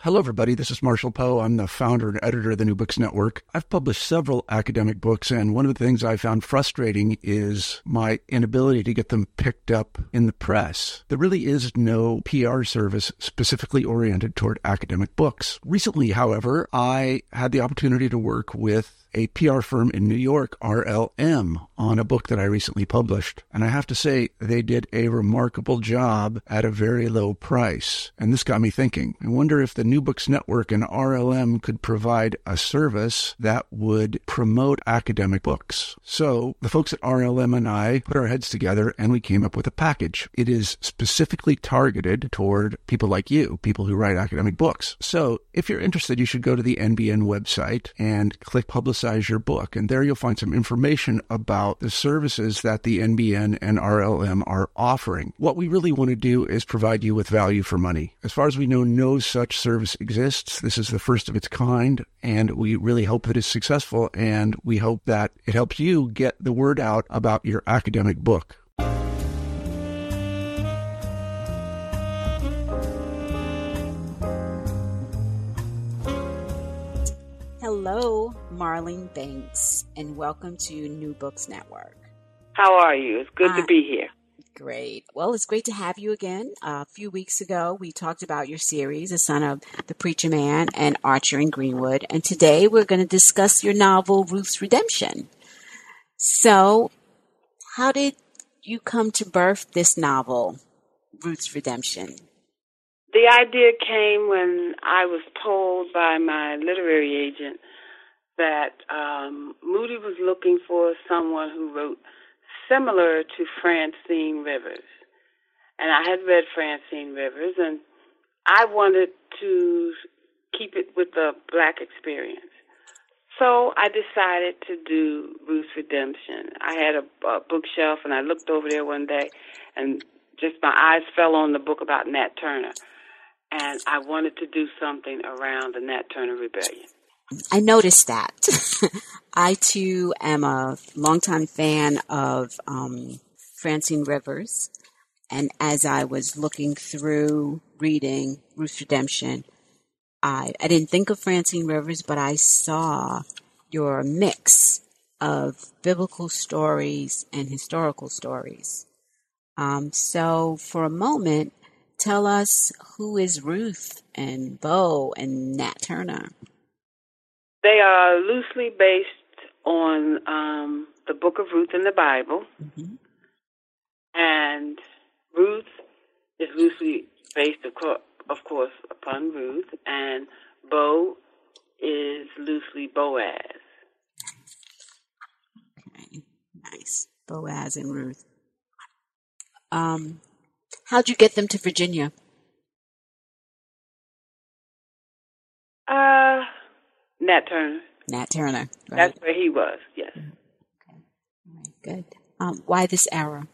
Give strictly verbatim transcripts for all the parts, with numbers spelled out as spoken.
Hello, everybody. This is Marshall Poe. I'm the founder and editor of the New Books Network. I've published several academic books, and one of the things I found frustrating is my inability to get them picked up in the press. There really is no P R service specifically oriented toward academic books. Recently, however, I had the opportunity to work with a P R firm in New York, R L M, on a book that I recently published. And I have to say, they did a remarkable job at a very low price. And this got me thinking. I wonder if the New Books Network and R L M could provide a service that would promote academic books. So the folks at R L M and I put our heads together and we came up with a package. It is specifically targeted toward people like you, people who write academic books. So if you're interested, you should go to the N B N website and click Publicize your book, and there you'll find some information about the services that the N B N and R L M are offering. What we really want to do is provide you with value for money. As far as we know, no such service exists. This is the first of its kind, and we really hope that it's successful, and we hope that it helps you get the word out about your academic book. Hello, Marlene Banks, and welcome to New Books Network. How are you? It's good uh, to be here. Great. Well, it's great to have you again. Uh, a few weeks ago, we talked about your series, The Son of the Preacher Man and Archer in Greenwood, and today we're going to discuss your novel, Ruth's Redemption. So, how did you come to birth this novel, Ruth's Redemption? The idea came when I was told by my literary agent that um, Moody was looking for someone who wrote similar to Francine Rivers. And I had read Francine Rivers, and I wanted to keep it with the black experience. So I decided to do Ruth's Redemption. I had a, a bookshelf, and I looked over there one day, and just my eyes fell on the book about Nat Turner. And I wanted to do something around the Nat Turner Rebellion. I noticed that. I, too, am a longtime fan of um, Francine Rivers. And as I was looking through reading Ruth's Redemption, I, I didn't think of Francine Rivers, but I saw your mix of biblical stories and historical stories. Um, so for a moment, tell us, who is Ruth and Bo and Nat Turner? They are loosely based on um, the book of Ruth in the Bible. Mm-hmm. And Ruth is loosely based, of, co- of course, upon Ruth. And Bo is loosely Boaz. Okay, nice. Boaz and Ruth. Um... How'd you get them to Virginia? Uh, Nat Turner. Nat Turner, right? That's where he was, yes. Okay, all right, good. Um, why this era?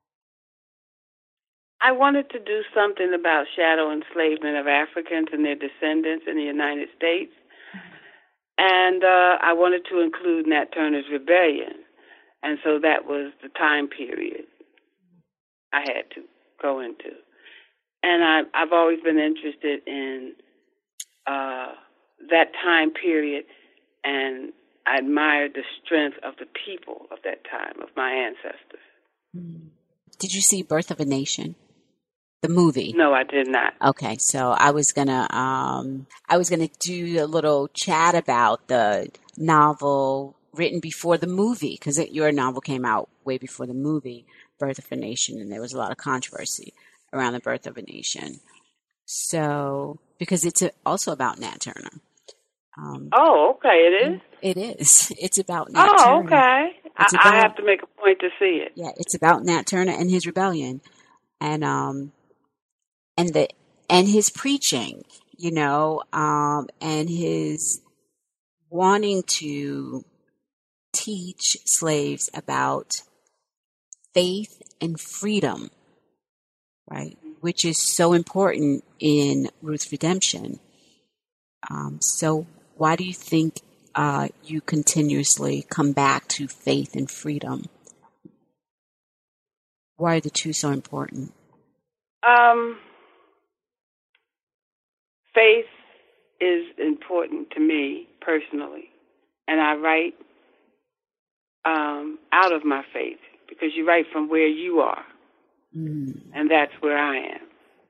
I wanted to do something about shadow enslavement of Africans and their descendants in the United States. And uh, I wanted to include Nat Turner's rebellion. And so that was the time period I had to go into. And I, I've always been interested in uh, that time period, and I admired the strength of the people of that time, of my ancestors. Did you see Birth of a Nation, the movie? No, I did not. Okay, so I was gonna, um, I was gonna do a little chat about the novel written before the movie, because your novel came out way before the movie, Birth of a Nation, and there was a lot of controversy around the Birth of a Nation. So, because it's also about Nat Turner. Um, oh, okay, it is? It is. It's about Nat oh, Turner. Oh, okay. I, about, I have to make a point to see it. Yeah, it's about Nat Turner and his rebellion, and um, and the and his preaching, you know, um, and his wanting to teach slaves about faith and freedom, right? Which is so important in Ruth's Redemption. Um, so why do you think uh, you continuously come back to faith and freedom? Why are the two so important? Um, faith is important to me personally, and I write um, out of my faith, because you write from where you are, mm. and that's where I am.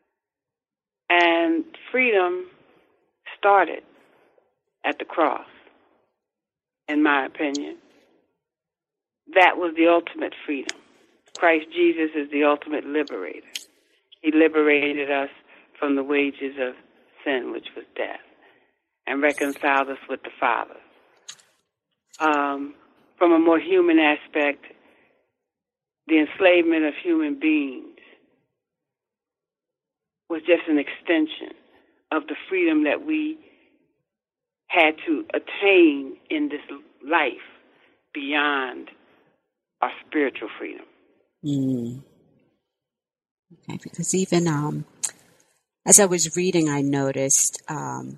And freedom started at the cross, in my opinion. That was the ultimate freedom. Christ Jesus is the ultimate liberator. He liberated us from the wages of sin, which was death, and reconciled us with the Father. Um, from a more human aspect, the enslavement of human beings was just an extension of the freedom that we had to attain in this life beyond our spiritual freedom. Mm. Okay, because even um, as I was reading, I noticed um,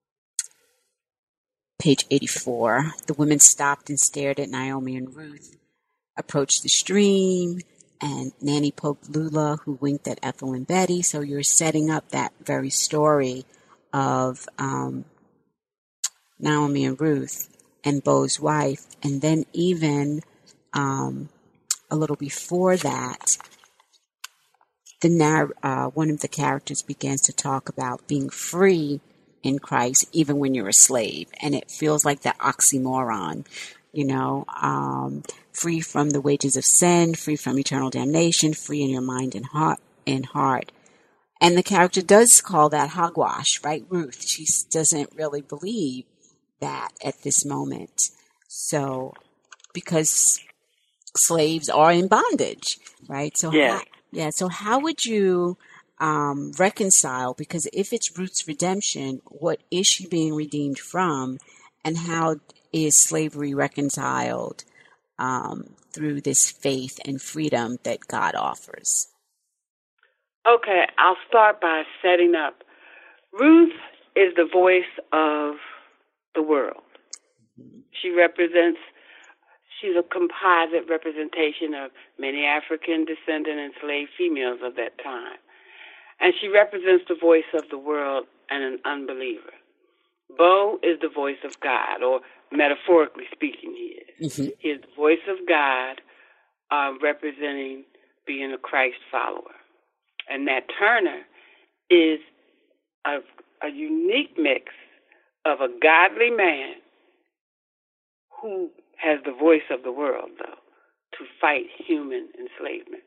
page eighty-four, the women stopped and stared at Naomi and Ruth, approached the stream, and Nanny poked Lula, who winked at Ethel and Betty. So you're setting up that very story of um, Naomi and Ruth and Bo's wife. And then even um, a little before that, the narr- uh, one of the characters begins to talk about being free in Christ, even when you're a slave. And it feels like that oxymoron, you know, um, free from the wages of sin, free from eternal damnation, free in your mind and heart. And heart. And the character does call that hogwash, right? Ruth, she doesn't really believe that at this moment. So, because slaves are in bondage, right? So, yeah. How, yeah. So how would you um, reconcile? Because if it's Ruth's redemption, what is she being redeemed from, and how is slavery reconciled um, through this faith and freedom that God offers? Okay, I'll start by setting up. Ruth is the voice of the world. She represents, she's a composite representation of many African descendant enslaved females of that time. And she represents the voice of the world and an unbeliever. Bo is the voice of God, or metaphorically speaking, he is. Mm-hmm. He is the voice of God, uh, representing being a Christ follower. And Nat Turner is a, a unique mix of a godly man who has the voice of the world, though, to fight human enslavement.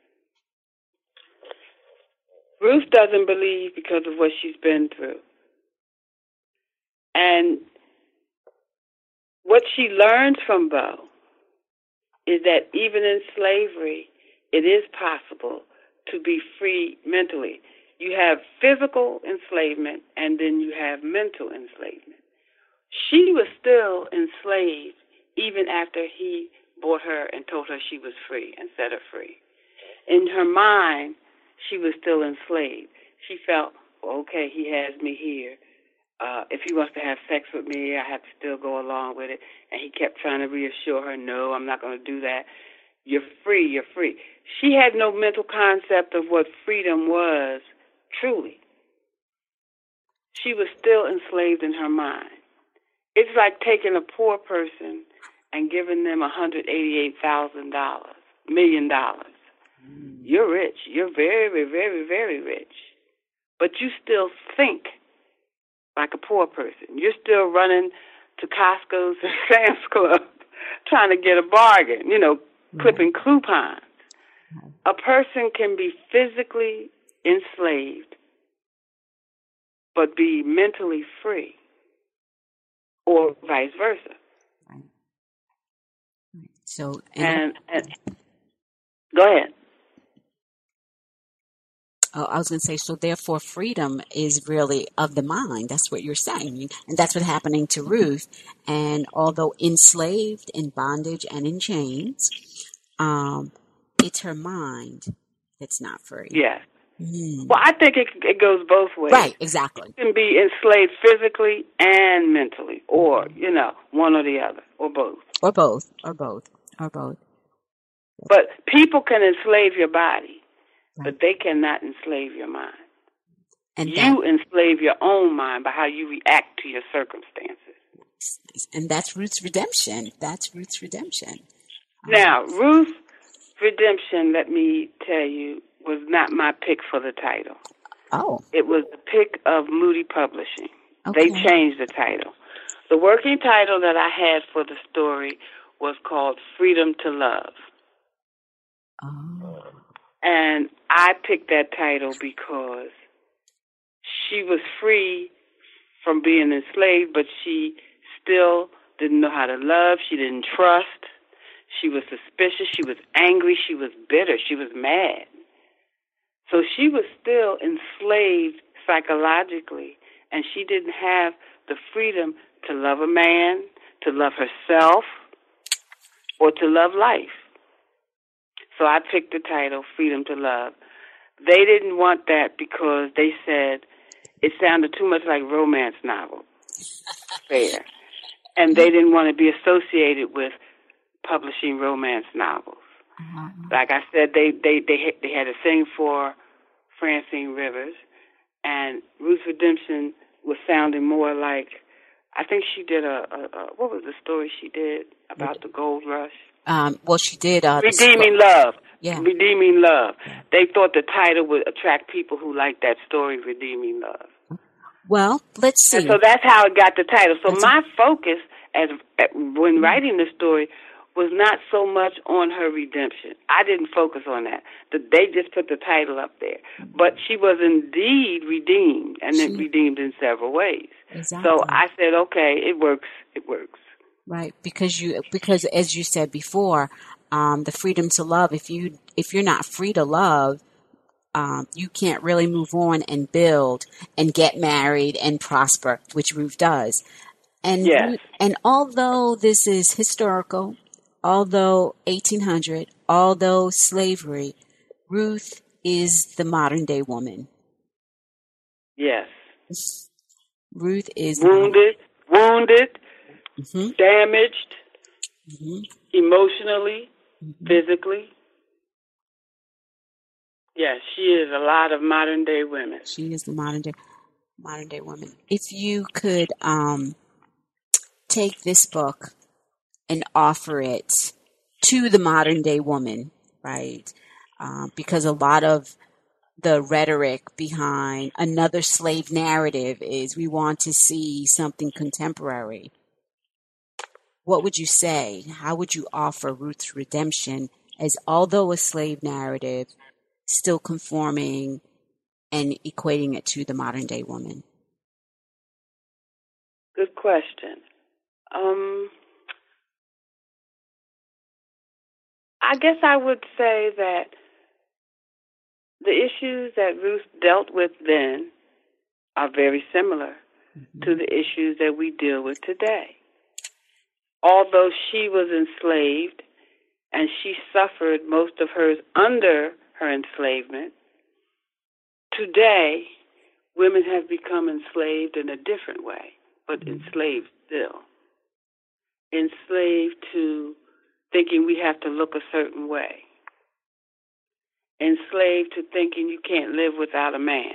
Ruth doesn't believe because of what she's been through. And what she learns from Bo is that even in slavery, it is possible to be free mentally. You have physical enslavement, and then you have mental enslavement. She was still enslaved even after he bought her and told her she was free and set her free. In her mind, she was still enslaved. She felt, okay, he has me here. Uh, if he wants to have sex with me, I have to still go along with it. And he kept trying to reassure her, no, I'm not going to do that. You're free, you're free. She had no mental concept of what freedom was, truly. She was still enslaved in her mind. It's like taking a poor person and giving them one hundred eighty-eight thousand dollars, million dollars. Mm. You're rich. You're very, very, very rich. But you still think like a poor person. You're still running to Costco's and Sam's Club trying to get a bargain, you know, clipping coupons. A person can be physically enslaved but be mentally free, or vice versa. Right. Right. So, and, and, and go ahead. Oh, I was going to say, so therefore freedom is really of the mind. That's what you're saying. And that's what's happening to Ruth. And although enslaved, in bondage, and in chains, um, it's her mind that's not free. Yes. Mm. Well, I think it, it goes both ways. Right, exactly. You can be enslaved physically and mentally, or, you know, one or the other, or both. Or both, or both, or both. But people can enslave your body. Right. But they cannot enslave your mind. And you that, enslave your own mind by how you react to your circumstances. and that's Ruth's redemption. That's Ruth's redemption. Now, Ruth's redemption, let me tell you, was not my pick for the title. Oh. It was the pick of Moody Publishing. Okay. They changed the title. The working title that I had for the story was called Freedom to Love. Oh. And I picked that title because she was free from being enslaved, but she still didn't know how to love. She didn't trust. She was suspicious. She was angry. She was bitter. She was mad. So she was still enslaved psychologically, and she didn't have the freedom to love a man, to love herself, or to love life. So I picked the title, Freedom to Love. They didn't want that because they said it sounded too much like romance novel. Fair. And they didn't want to be associated with publishing romance novels. Uh-huh. Like I said, they, they, they, they had a thing for Francine Rivers, and Ruth's Redemption was sounding more like, I think she did a, a, a what was the story she did about the gold rush? Um, well, she did. Uh, Redeeming Love. Yeah. Redeeming Love. They thought the title would attract people who liked that story, Redeeming Love. Well, let's see. And so that's how it got the title. So That's my a- focus as, as when writing the story was not so much on her redemption. I didn't focus on that. The, they just put the title up there. But she was indeed redeemed, and She, then redeemed in several ways. Exactly. So I said, okay, it works. It works. Right, because you because as you said before, um, the freedom to love. If you if you're not free to love, um, you can't really move on and build and get married and prosper, which Ruth does. And Yes. and although this is historical, although eighteen hundred, although slavery, Ruth is the modern day woman. Yes. Ruth is wounded, wounded, mm-hmm. damaged, mm-hmm. emotionally, mm-hmm. physically. Yes, she is a lot of modern day women. She is the modern day modern day woman. If you could um, take this book and offer it to the modern day woman, right? Um, because a lot of the rhetoric behind another slave narrative is we want to see something contemporary. What would you say? How would you offer Ruth's redemption as, although a slave narrative, still conforming and equating it to the modern day woman? Good question. Um, I guess I would say that the issues that Ruth dealt with then are very similar mm-hmm. to the issues that we deal with today. Although she was enslaved and she suffered most of hers under her enslavement, today women have become enslaved in a different way, but mm-hmm. enslaved still. Enslaved to thinking we have to look a certain way. Enslaved to thinking you can't live without a man.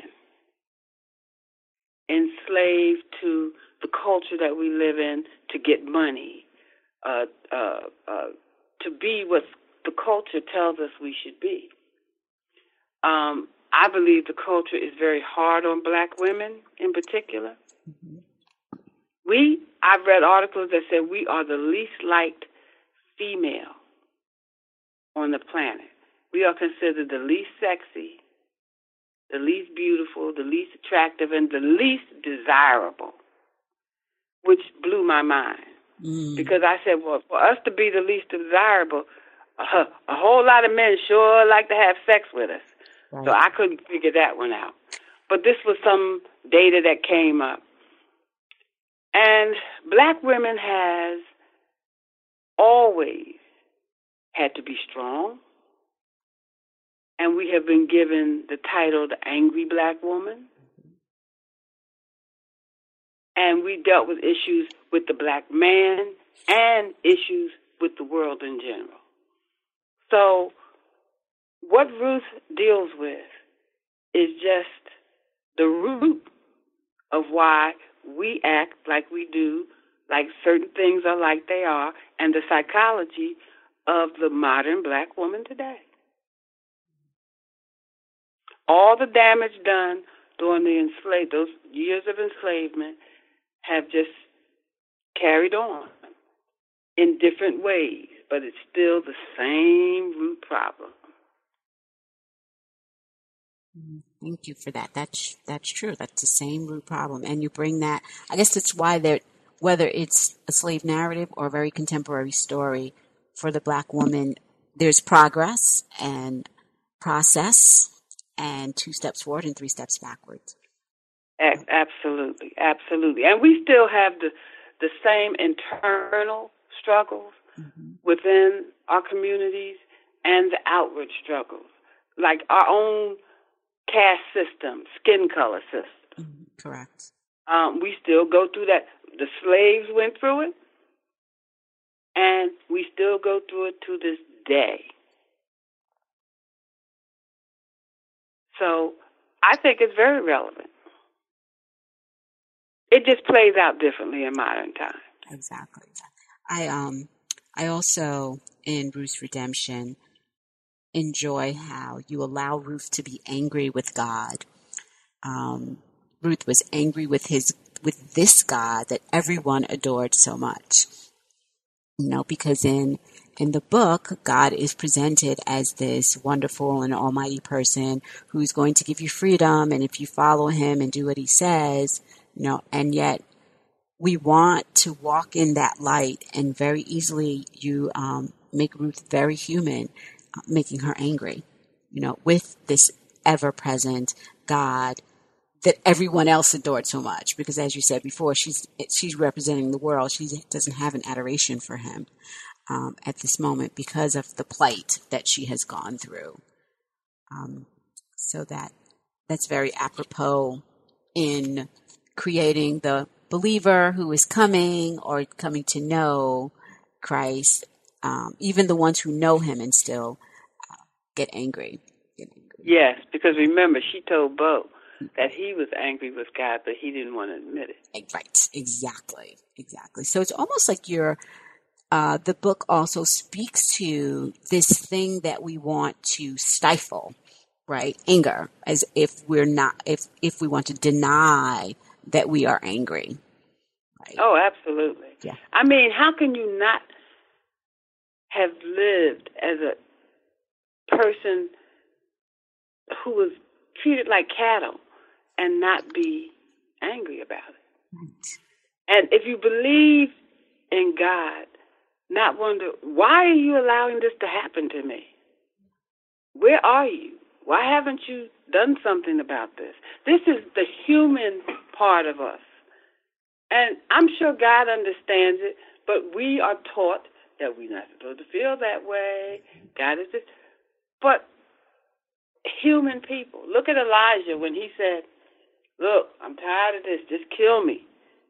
Enslaved to the culture that we live in to get money, uh, uh, uh, to be what the culture tells us we should be. Um, I believe the culture is very hard on black women in particular. Mm-hmm. We, I've read articles that said we are the least liked female on the planet. We are considered the least sexy, the least beautiful, the least attractive, and the least desirable, which blew my mind. Mm. Because I said, well, for us to be the least desirable, uh, a whole lot of men sure like to have sex with us. Right. So I couldn't figure that one out. But this was some data that came up. And black women has always had to be strong. And we have been given the title the angry black woman. And we dealt with issues with the black man and issues with the world in general. So what Ruth deals with is just the root of why we act like we do, like certain things are like they are, and the psychology of the modern black woman today. All the damage done during the enslaved, those years of enslavement have just carried on in different ways, but it's still the same root problem. Thank you for that. That's that's true. That's the same root problem, and you bring that. I guess that's why there, whether it's a slave narrative or a very contemporary story, for the black woman, there's progress and process, and two steps forward and three steps backwards. Absolutely, absolutely, and we still have the the same internal struggles mm-hmm. within our communities and the outward struggles, like our own caste system, skin color system. Mm-hmm. Correct. Um, we still go through that. The slaves went through it, and we still go through it to this day. So I think it's very relevant. It just plays out differently in modern times. Exactly. I um I also, in Ruth's Redemption, enjoy how you allow Ruth to be angry with God. Um, Ruth was angry with his with this God that everyone adored so much. You know, because in in the book, God is presented as this wonderful and almighty person who's going to give you freedom, and if you follow him and do what he says, you know, and yet we want to walk in that light, and very easily you um, make Ruth very human, uh, making her angry, you know, with this ever-present God that everyone else adored so much. Because as you said before, she's she's representing the world. She doesn't have an adoration for him um, at this moment because of the plight that she has gone through. Um, so that that's very apropos in creating the believer who is coming or coming to know Christ, um, even the ones who know him and still uh, get angry. Get angry. Yes, because remember, she told Bo that he was angry with God, but he didn't want to admit it. Right, exactly, exactly. So it's almost like you're, uh, the book also speaks to this thing that we want to stifle, right? Anger, as if we're not, if if we want to deny that we are angry. Right? Oh, absolutely. Yeah. I mean, how can you not have lived as a person who was treated like cattle and not be angry about it? Right. And if you believe in God, not wonder, why are you allowing this to happen to me? Where are you? Why haven't you done something about this? This is the human part of us. And I'm sure God understands it, but we are taught that we're not supposed to feel that way. God is just... But human people, look at Elijah when he said, look, I'm tired of this, just kill me.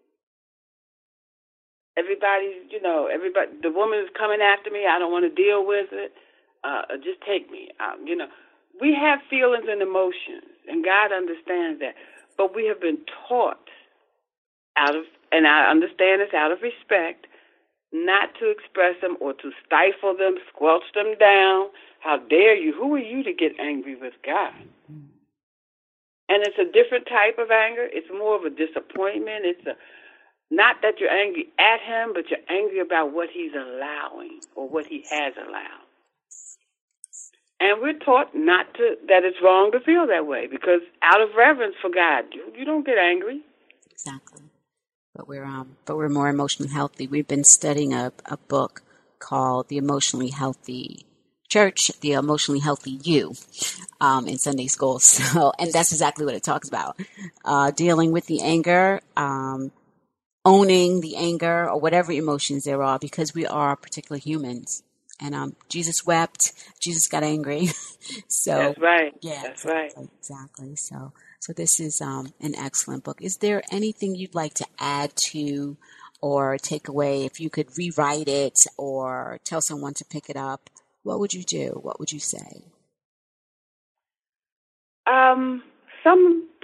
Everybody's, you know, everybody, the woman is coming after me, I don't want to deal with it, uh, just take me. Um, you know, we have feelings and emotions, and God understands that, but we have been taught out of, and I understand it's out of respect, not to express them or to stifle them, squelch them down. How dare you? Who are you to get angry with God? And it's a different type of anger. It's more of a disappointment. It's a not that you're angry at him, but you're angry about what he's allowing or what he has allowed. And we're taught not to, that it's wrong to feel that way, because out of reverence for God, you, you don't get angry. Exactly. But we're um, but we're more emotionally healthy. We've been studying a, a book called The Emotionally Healthy Church, The Emotionally Healthy You, um, in Sunday school. So, and that's exactly what it talks about: uh, dealing with the anger, um, owning the anger, or whatever emotions there are, because we are particular humans. And um, Jesus wept. Jesus got angry. So that's right. Yeah, that's exactly, right. Exactly. So. So this is um, an excellent book. Is there anything you'd like to add to or take away? If you could rewrite it or tell someone to pick it up, what would you do? What would you say? Um, some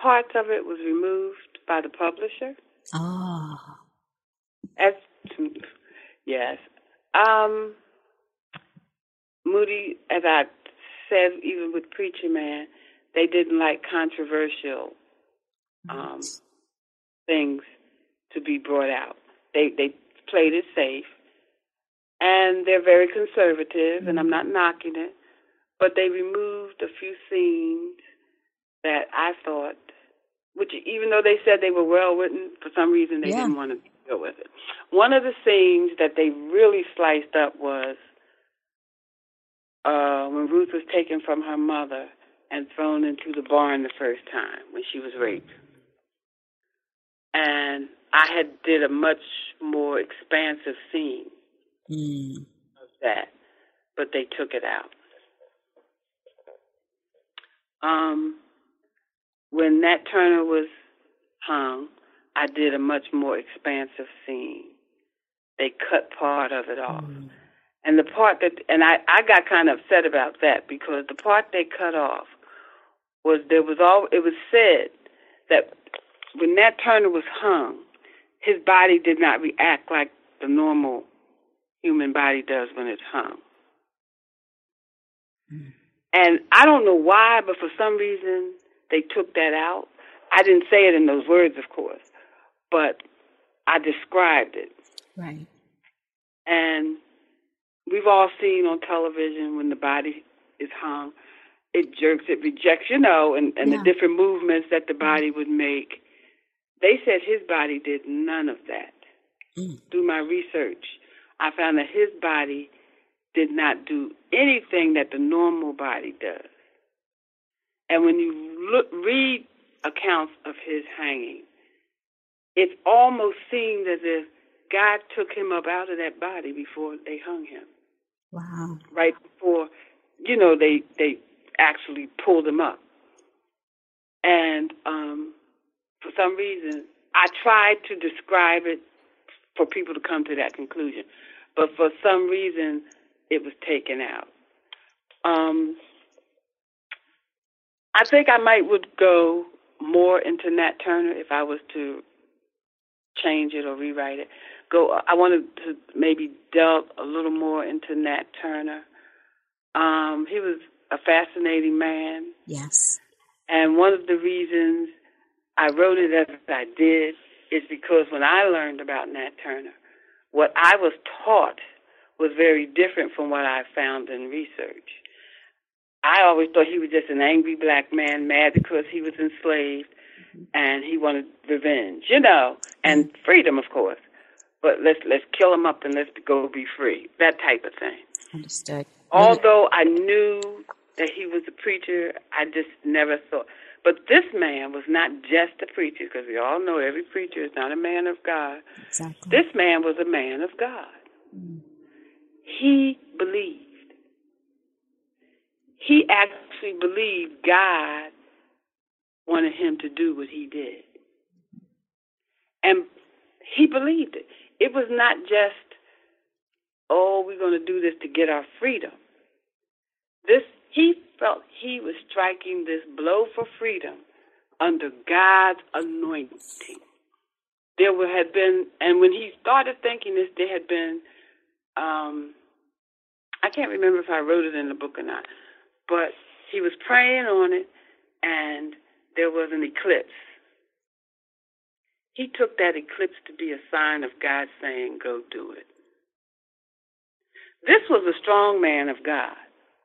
parts of it was removed by the publisher. Oh. As, yes. Um, Moody, as I said, even with Preacher Man, they didn't like controversial um, things to be brought out. They they played it safe, and they're very conservative, mm-hmm. and I'm not knocking it, but they removed a few scenes that I thought, which even though they said they were well written, for some reason they yeah. didn't want to deal with it. One of the scenes that they really sliced up was uh, when Ruth was taken from her mother and thrown into the barn the first time when she was raped. And I had did a much more expansive scene mm. of that, but they took it out. Um, when Nat Turner was hung, I did a much more expansive scene. They cut part of it off. Mm. And the part that, and I, I got kind of upset about that because the part they cut off was there was all, it was said that when Nat Turner was hung, his body did not react like the normal human body does when it's hung. Mm. And I don't know why, but for some reason they took that out. I didn't say it in those words, of course, but I described it. Right. And we've all seen on television when the body is hung, it jerks, it rejects, you know, and, and yeah. the different movements that the body would make. They said his body did none of that. Mm. Through my research, I found that his body did not do anything that the normal body does. And when you look, read accounts of his hanging, it almost seemed as if God took him up out of that body before they hung him. Wow. Right before, you know, they, they actually pulled him up. And um, for some reason, I tried to describe it for people to come to that conclusion. But for some reason, it was taken out. Um, I think I might would go more into Nat Turner if I was to change it or rewrite it. Go. I wanted to maybe delve a little more into Nat Turner. Um, he was a fascinating man. Yes. And one of the reasons I wrote it as I did is because when I learned about Nat Turner, what I was taught was very different from what I found in research. I always thought he was just an angry black man, mad because he was enslaved, mm-hmm. and he wanted revenge, you know, and mm-hmm. freedom, of course. But let's let's kill him up and let's go be free, that type of thing. Understood. Although I knew that he was a preacher, I just never thought. But this man was not just a preacher, because we all know every preacher is not a man of God. Exactly. This man was a man of God. Mm. He believed. He actually believed God wanted him to do what he did. And he believed it. It was not just, oh, we're going to do this to get our freedom. This, he felt he was striking this blow for freedom under God's anointing. There had been, and when he started thinking this, there had been, um, I can't remember if I wrote it in the book or not, but he was praying on it, and there was an eclipse. He took that eclipse to be a sign of God saying, go do it. This was a strong man of God.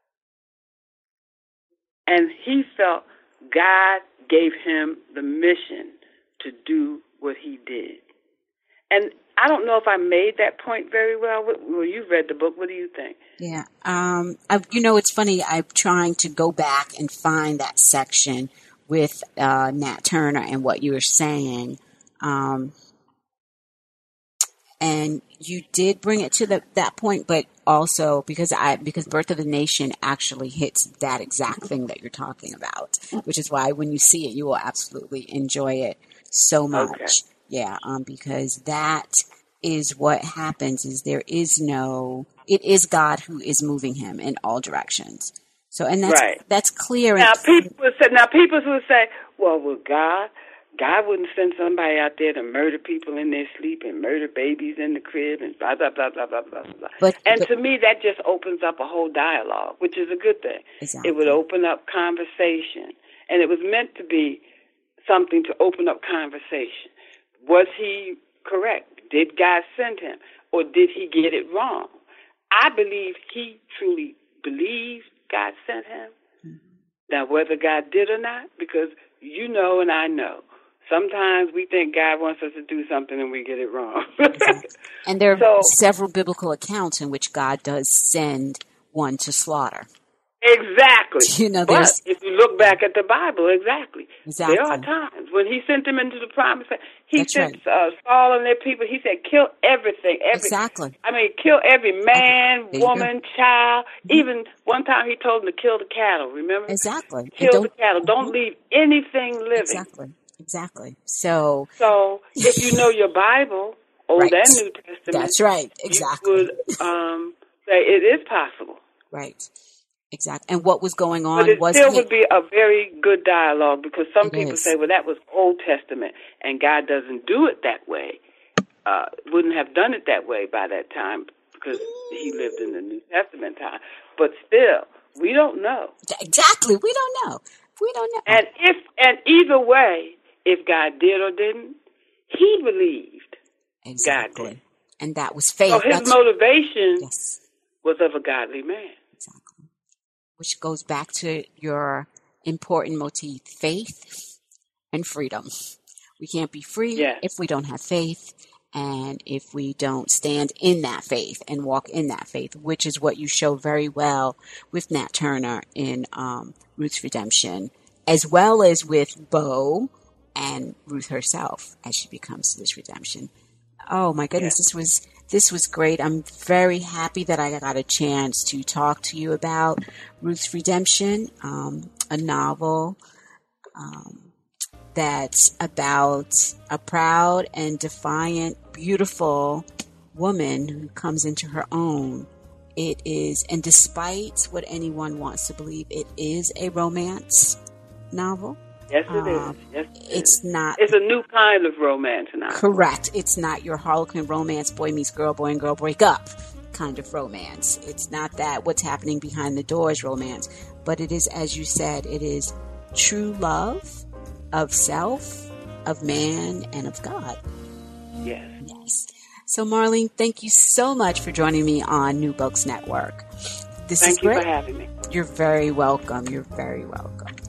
And he felt God gave him the mission to do what he did. And I don't know if I made that point very well. Well, you've read the book. What do you think? Yeah. Um, I, you know, it's funny. I'm trying to go back and find that section with uh, Nat Turner and what you were saying. Um, and you did bring it to the, that point, but also because I because Birth of a Nation actually hits that exact thing that you're talking about, which is why when you see it, you will absolutely enjoy it so much. Okay. Yeah, um, because that is what happens. Is there is no, it is God who is moving him in all directions. So, and that's right. that's clear. Now, people would say, now people would say, well, with God, God wouldn't send somebody out there to murder people in their sleep and murder babies in the crib and blah, blah, blah, blah, blah, blah, blah. But, and but, to me, that just opens up a whole dialogue, which is a good thing. Exactly. It would open up conversation. And it was meant to be something to open up conversation. Was he correct? Did God send him? Or did he get it wrong? I believe he truly believed God sent him. Mm-hmm. Now, whether God did or not, because you know and I know, sometimes we think God wants us to do something and we get it wrong. And there are so, several biblical accounts in which God does send one to slaughter. Exactly. You know, but if you look back at the Bible, exactly, exactly. there are times when he sent them into the promised land. He That's sent right. uh, Saul and their people. He said, kill everything. Every, exactly. I mean, kill every man, every, woman, child. Mm-hmm. Even one time he told them to kill the cattle, remember? Exactly. Kill the cattle. Don't leave anything living. Exactly. Exactly. So, so if you know your Bible, Old right. and New Testament, that's right. Exactly. You would um, say it is possible. Right. Exactly. And what was going on but it was still he, would be a very good dialogue, because some people is. say, well, that was Old Testament and God doesn't do it that way. Uh, wouldn't have done it that way by that time because he lived in the New Testament time. But still, we don't know. Exactly. We don't know. We don't know. And if and either way, if God did or didn't, he believed exactly. God did. And that was faith. So his That's, motivation yes. was of a godly man. Exactly. Which goes back to your important motif, faith and freedom. We can't be free yes. if we don't have faith, and if we don't stand in that faith and walk in that faith, which is what you show very well with Nat Turner in um, Ruth's Redemption, as well as with Bo and Ruth herself as she becomes this redemption. Oh my goodness, yes. this was this was great. I'm very happy that I got a chance to talk to you about Ruth's Redemption, um, a novel um, that's about a proud and defiant, beautiful woman who comes into her own. It is, and despite what anyone wants to believe, it is a romance novel. Yes, it um, is. Yes, it it's is. not. It's a new kind of romance now. Correct. It's not your Harlequin romance, boy meets girl, boy and girl break up kind of romance. It's not that what's happening behind the doors romance, but it is, as you said, it is true love of self, of man, and of God. Yes. Yes. So, Marlene, thank you so much for joining me on New Books Network. This Thank is great. Thank you for having me. You're very welcome. You're very welcome.